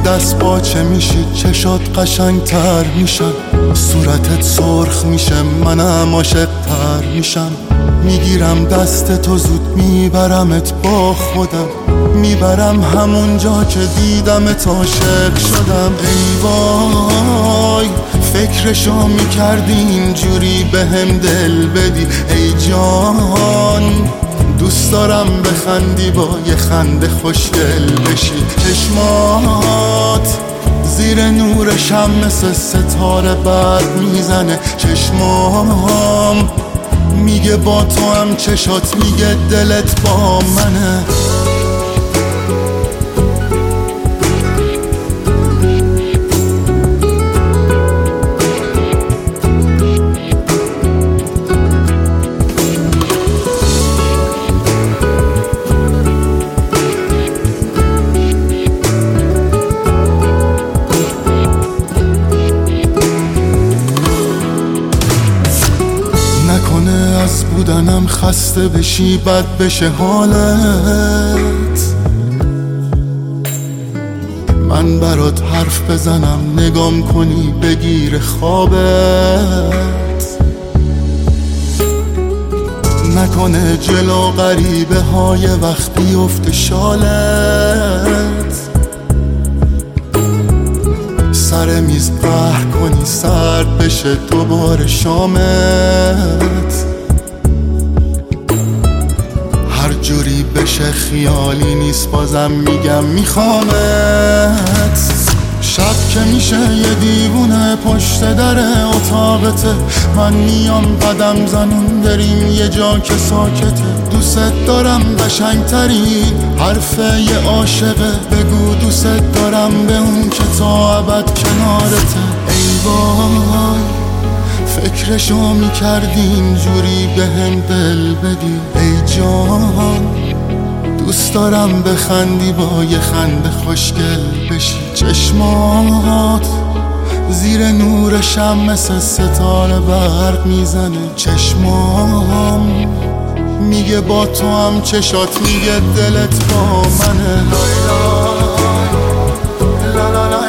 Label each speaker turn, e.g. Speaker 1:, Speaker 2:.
Speaker 1: دست باچه میشی، چشات قشنگ تر میشن، صورتت سرخ میشه، منم عاشق تر میشم. میگیرم دست تو زود میبرمت با خودم، میبرم همون جا که دیدمت عاشق شدم. ای وای فکرشو میکردی اینجوری بهم دل بدی. ای جان دوست دارم بخندی، با یه خنده خوشگل بشی. چشمات زیر نور شم مثل ستاره برق میزنه، چشمام میگه با تو هم، چشات میگه دلت با منه. نکنه از بودنم خسته بشی، بد بشه حالت. من برات حرف بزنم، نگام کنی بگیر خوابت. نکنه جلو غریبه های وقت بیفته شالت. سر میز قهر کنی سرد بشه دوباره شامت. هر جوری بشه خیالی نیست، بازم میگم میخوامت. شب که میشه یه دیوونه پشت در اتاقته، من میام قدم زنون بریم یه جا که ساکته. دوست دارم قشنگترین حرف یه عاشقه، بگو دوست دارم به اون که تا ابد کنارته. ای وای فکرشو میکردی اینجوری بهم دل بدی. ای جان دوست دارم بخندی، با یه خنده خوشگل بشی. چشمات زیر نور شم مثل ستاره برق میزنه، چشمام میگه با تو هم، چشات میگه دلت با منه. لا لا لا لا لا